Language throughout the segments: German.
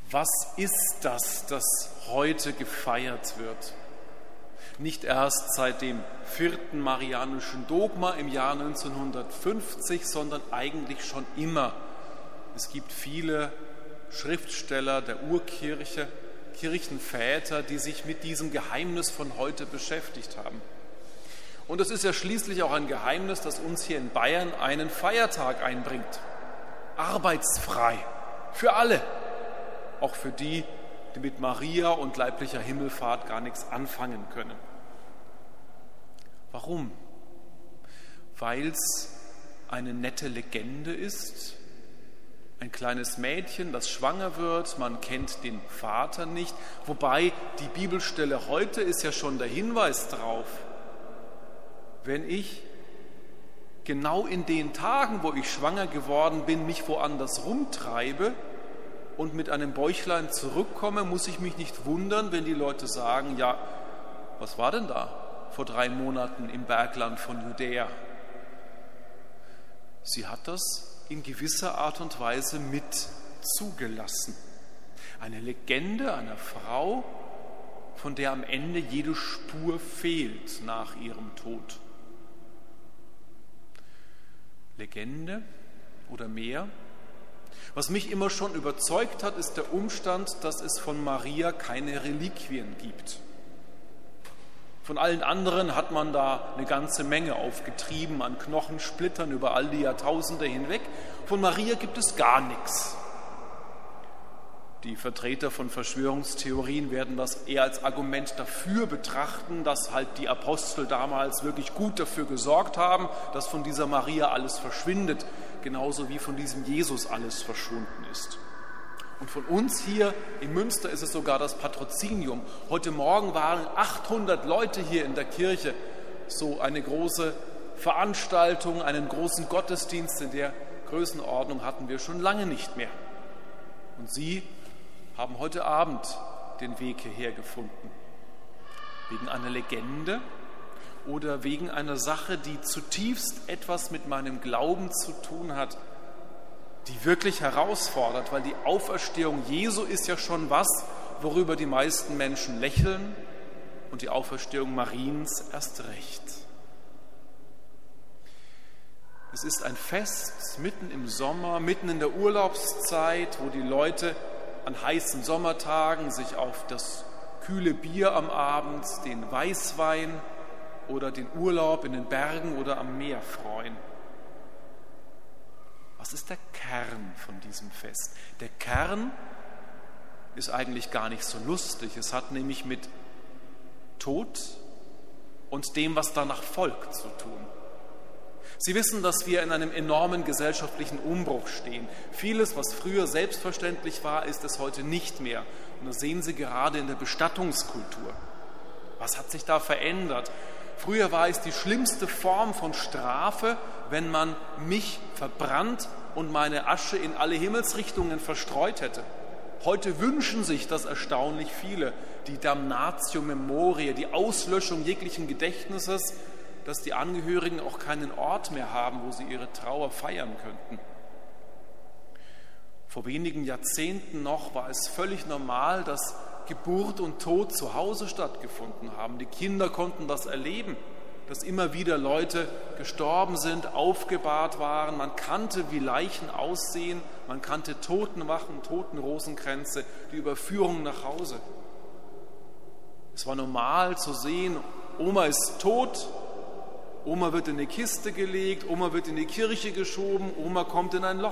Was ist das, das heute gefeiert wird? Nicht erst seit dem 4. Marianischen Dogma im Jahr 1950, sondern eigentlich schon immer. Es gibt viele Schriftsteller der Urkirche, Kirchenväter, die sich mit diesem Geheimnis von heute beschäftigt haben. Und es ist ja schließlich auch ein Geheimnis, das uns hier in Bayern einen Feiertag einbringt. Arbeitsfrei. Für alle. Auch für die, die mit Maria und leiblicher Himmelfahrt gar nichts anfangen können. Warum? Weil es eine nette Legende ist. Ein kleines Mädchen, das schwanger wird, man kennt den Vater nicht. Wobei die Bibelstelle heute ist ja schon der Hinweis drauf. Wenn ich genau in den Tagen, wo ich schwanger geworden bin, mich woanders rumtreibe und mit einem Bäuchlein zurückkomme, muss ich mich nicht wundern, wenn die Leute sagen, ja, was war denn da vor 3 Monaten im Bergland von Judäa? Sie hat das in gewisser Art und Weise mit zugelassen. Eine Legende einer Frau, von der am Ende jede Spur fehlt nach ihrem Tod. Legende oder mehr? Was mich immer schon überzeugt hat, ist der Umstand, dass es von Maria keine Reliquien gibt. Von allen anderen hat man da eine ganze Menge aufgetrieben an Knochensplittern über all die Jahrtausende hinweg. Von Maria gibt es gar nichts. Die Vertreter von Verschwörungstheorien werden das eher als Argument dafür betrachten, dass halt die Apostel damals wirklich gut dafür gesorgt haben, dass von dieser Maria alles verschwindet, genauso wie von diesem Jesus alles verschwunden ist. Und von uns hier in Münster ist es sogar das Patrozinium. Heute Morgen waren 800 Leute hier in der Kirche. So eine große Veranstaltung, einen großen Gottesdienst in der Größenordnung hatten wir schon lange nicht mehr. Und Sie haben heute Abend den Weg hierher gefunden. Wegen einer Legende oder wegen einer Sache, die zutiefst etwas mit meinem Glauben zu tun hat, die wirklich herausfordert, weil die Auferstehung Jesu ist ja schon was, worüber die meisten Menschen lächeln, und die Auferstehung Mariens erst recht. Es ist ein Fest mitten im Sommer, mitten in der Urlaubszeit, wo die Leute an heißen Sommertagen sich auf das kühle Bier am Abend, den Weißwein oder den Urlaub in den Bergen oder am Meer freuen. Was ist der Kern von diesem Fest? Der Kern ist eigentlich gar nicht so lustig. Es hat nämlich mit Tod und dem, was danach folgt, zu tun. Sie wissen, dass wir in einem enormen gesellschaftlichen Umbruch stehen. Vieles, was früher selbstverständlich war, ist es heute nicht mehr. Und das sehen Sie gerade in der Bestattungskultur. Was hat sich da verändert? Früher war es die schlimmste Form von Strafe, wenn man mich verbrannt und meine Asche in alle Himmelsrichtungen verstreut hätte. Heute wünschen sich das erstaunlich viele, die Damnatio Memoriae, die Auslöschung jeglichen Gedächtnisses, dass die Angehörigen auch keinen Ort mehr haben, wo sie ihre Trauer feiern könnten. Vor wenigen Jahrzehnten noch war es völlig normal, dass Geburt und Tod zu Hause stattgefunden haben. Die Kinder konnten das erleben, dass immer wieder Leute gestorben sind, aufgebahrt waren. Man kannte, wie Leichen aussehen. Man kannte Totenwachen, Totenrosenkränze, die Überführung nach Hause. Es war normal zu sehen, Oma ist tot, Oma wird in eine Kiste gelegt, Oma wird in die Kirche geschoben, Oma kommt in ein Loch.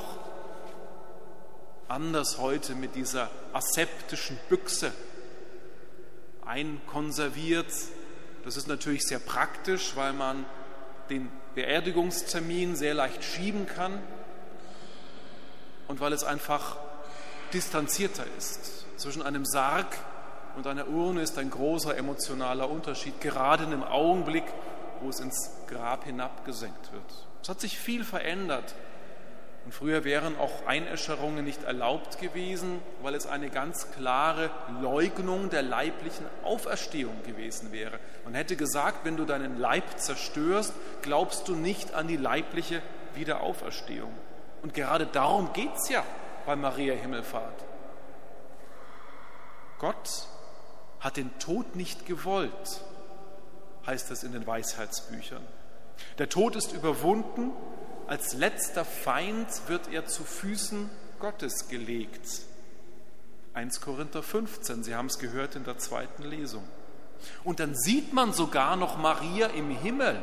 Anders heute mit dieser aseptischen Büchse, einkonserviert. Das ist natürlich sehr praktisch, weil man den Beerdigungstermin sehr leicht schieben kann und weil es einfach distanzierter ist. Zwischen einem Sarg und einer Urne ist ein großer emotionaler Unterschied, gerade in dem Augenblick, wo es ins Grab hinabgesenkt wird. Es hat sich viel verändert. Und früher wären auch Einäscherungen nicht erlaubt gewesen, weil es eine ganz klare Leugnung der leiblichen Auferstehung gewesen wäre. Man hätte gesagt, wenn du deinen Leib zerstörst, glaubst du nicht an die leibliche Wiederauferstehung. Und gerade darum geht es ja bei Maria Himmelfahrt. Gott hat den Tod nicht gewollt, heißt es in den Weisheitsbüchern. Der Tod ist überwunden, als letzter Feind wird er zu Füßen Gottes gelegt. 1 Korinther 15, Sie haben es gehört in der zweiten Lesung. Und dann sieht man sogar noch Maria im Himmel,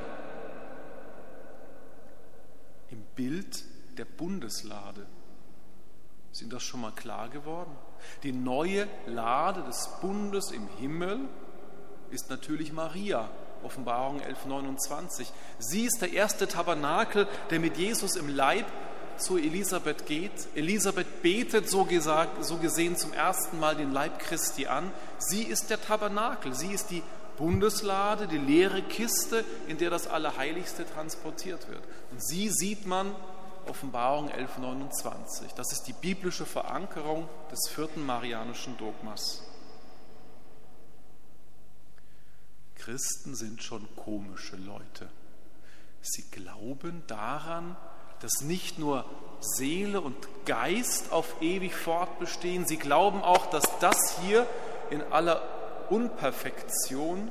im Bild der Bundeslade. Ist Ihnen das schon mal klar geworden? Die neue Lade des Bundes im Himmel ist natürlich Maria, Offenbarung 11,29. Sie ist der erste Tabernakel, der mit Jesus im Leib zu Elisabeth geht. Elisabeth betet so gesehen zum ersten Mal den Leib Christi an. Sie ist der Tabernakel, sie ist die Bundeslade, die leere Kiste, in der das Allerheiligste transportiert wird. Und sie sieht man, Offenbarung 11,29. Das ist die biblische Verankerung des 4. Marianischen Dogmas. Christen sind schon komische Leute. Sie glauben daran, dass nicht nur Seele und Geist auf ewig fortbestehen, sie glauben auch, dass das hier in aller Unperfektion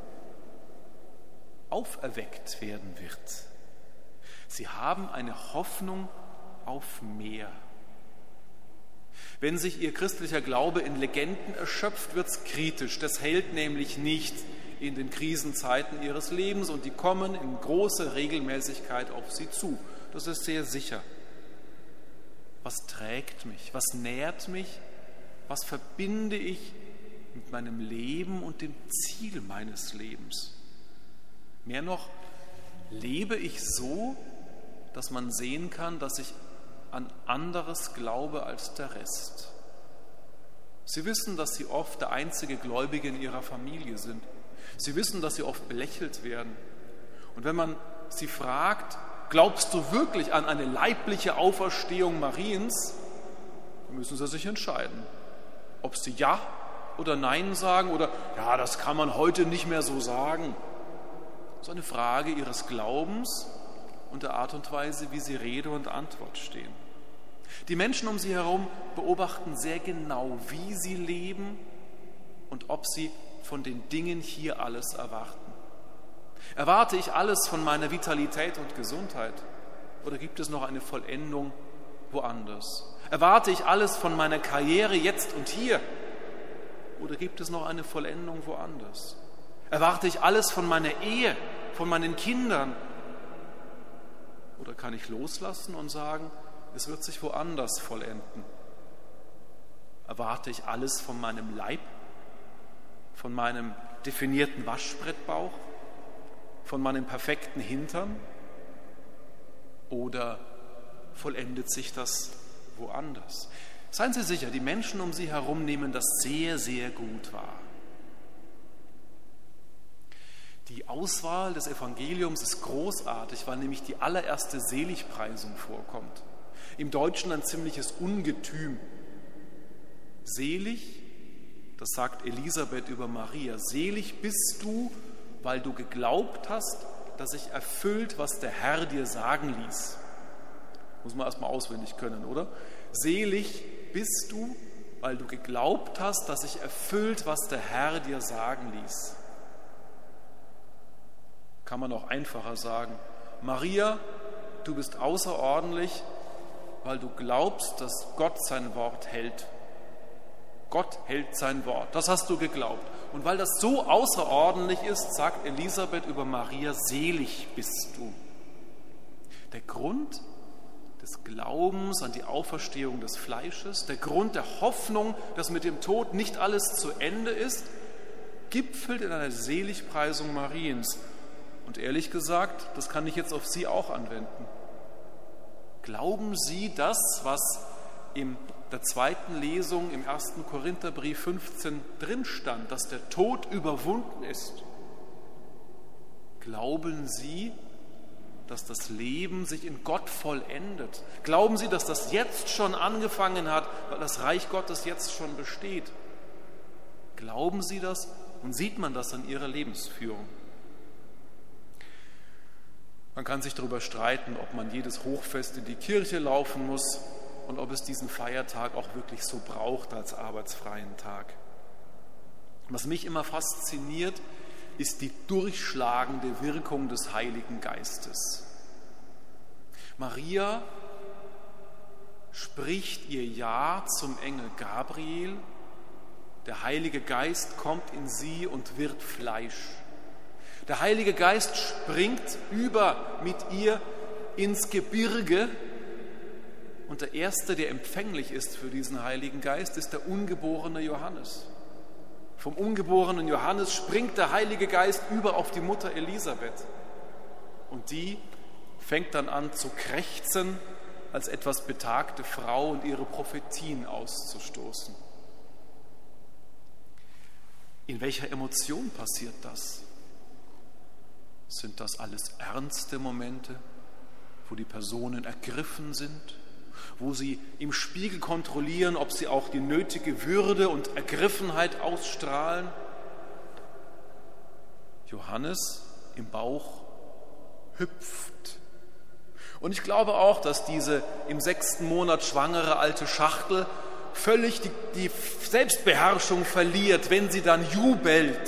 auferweckt werden wird. Sie haben eine Hoffnung auf mehr. Wenn sich ihr christlicher Glaube in Legenden erschöpft, wird es kritisch. Das hält nämlich nicht in den Krisenzeiten ihres Lebens und die kommen in großer Regelmäßigkeit auf sie zu. Das ist sehr sicher. Was trägt mich? Was nährt mich? Was verbinde ich mit meinem Leben und dem Ziel meines Lebens? Mehr noch, lebe ich so, dass man sehen kann, dass ich an anderes glaube als der Rest. Sie wissen, dass Sie oft der einzige Gläubige in Ihrer Familie sind. Sie wissen, dass Sie oft belächelt werden. Und wenn man Sie fragt, glaubst du wirklich an eine leibliche Auferstehung Mariens, dann müssen Sie sich entscheiden, ob Sie Ja oder Nein sagen oder ja, das kann man heute nicht mehr so sagen. Das ist eine Frage Ihres Glaubens und der Art und Weise, wie Sie Rede und Antwort stehen. Die Menschen um Sie herum beobachten sehr genau, wie Sie leben und ob Sie von den Dingen hier alles erwarten. Erwarte ich alles von meiner Vitalität und Gesundheit oder gibt es noch eine Vollendung woanders? Erwarte ich alles von meiner Karriere jetzt und hier oder gibt es noch eine Vollendung woanders? Erwarte ich alles von meiner Ehe, von meinen Kindern oder kann ich loslassen und sagen, es wird sich woanders vollenden? Erwarte ich alles von meinem Leib, von meinem definierten Waschbrettbauch, von meinem perfekten Hintern oder vollendet sich das woanders? Seien Sie sicher, die Menschen um Sie herum nehmen das sehr, sehr gut wahr. Die Auswahl des Evangeliums ist großartig, weil nämlich die allererste Seligpreisung vorkommt. Im Deutschen ein ziemliches Ungetüm. Selig, das sagt Elisabeth über Maria, selig bist du, weil du geglaubt hast, dass sich erfüllt, was der Herr dir sagen ließ. Muss man erstmal auswendig können, oder? Selig bist du, weil du geglaubt hast, dass sich erfüllt, was der Herr dir sagen ließ. Kann man auch einfacher sagen. Maria, du bist außerordentlich, weil du glaubst, dass Gott sein Wort hält. Gott hält sein Wort. Das hast du geglaubt. Und weil das so außerordentlich ist, sagt Elisabeth über Maria, selig bist du. Der Grund des Glaubens an die Auferstehung des Fleisches, der Grund der Hoffnung, dass mit dem Tod nicht alles zu Ende ist, gipfelt in einer Seligpreisung Mariens. Und ehrlich gesagt, das kann ich jetzt auf Sie auch anwenden. Glauben Sie das, was in der zweiten Lesung im 1. Korintherbrief 15 drin stand, dass der Tod überwunden ist? Glauben Sie, dass das Leben sich in Gott vollendet? Glauben Sie, dass das jetzt schon angefangen hat, weil das Reich Gottes jetzt schon besteht? Glauben Sie das und sieht man das an Ihrer Lebensführung? Man kann sich darüber streiten, ob man jedes Hochfest in die Kirche laufen muss und ob es diesen Feiertag auch wirklich so braucht als arbeitsfreien Tag. Was mich immer fasziniert, ist die durchschlagende Wirkung des Heiligen Geistes. Maria spricht ihr Ja zum Engel Gabriel. Der Heilige Geist kommt in sie und wird Fleisch. Der Heilige Geist springt über mit ihr ins Gebirge. Und der Erste, der empfänglich ist für diesen Heiligen Geist, ist der ungeborene Johannes. Vom ungeborenen Johannes springt der Heilige Geist über auf die Mutter Elisabeth. Und die fängt dann an zu krächzen, als etwas betagte Frau und ihre Prophetien auszustoßen. In welcher Emotion passiert das? Sind das alles ernste Momente, wo die Personen ergriffen sind, wo sie im Spiegel kontrollieren, ob sie auch die nötige Würde und Ergriffenheit ausstrahlen? Johannes im Bauch hüpft. Und ich glaube auch, dass diese im 6. Monat schwangere alte Schachtel völlig die Selbstbeherrschung verliert, wenn sie dann jubelt.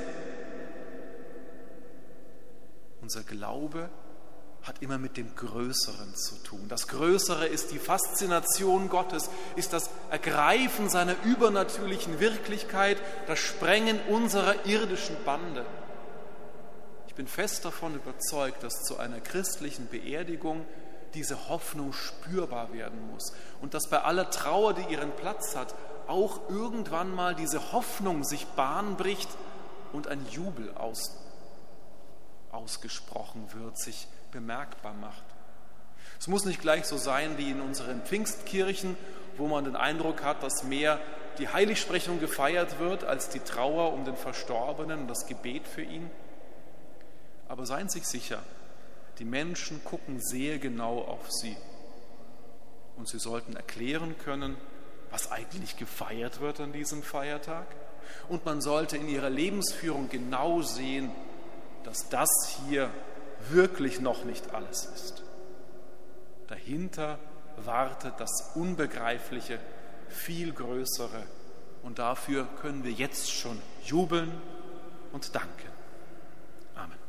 Unser Glaube hat immer mit dem Größeren zu tun. Das Größere ist die Faszination Gottes, ist das Ergreifen seiner übernatürlichen Wirklichkeit, das Sprengen unserer irdischen Bande. Ich bin fest davon überzeugt, dass zu einer christlichen Beerdigung diese Hoffnung spürbar werden muss und dass bei aller Trauer, die ihren Platz hat, auch irgendwann mal diese Hoffnung sich Bahn bricht und ein Jubel ausgesprochen wird, sich bemerkbar macht. Es muss nicht gleich so sein wie in unseren Pfingstkirchen, wo man den Eindruck hat, dass mehr die Heiligsprechung gefeiert wird als die Trauer um den Verstorbenen und das Gebet für ihn. Aber seien Sie sich sicher, die Menschen gucken sehr genau auf Sie. Und sie sollten erklären können, was eigentlich gefeiert wird an diesem Feiertag. Und man sollte in ihrer Lebensführung genau sehen, dass das hier wirklich noch nicht alles ist. Dahinter wartet das Unbegreifliche, viel Größere. Und dafür können wir jetzt schon jubeln und danken. Amen.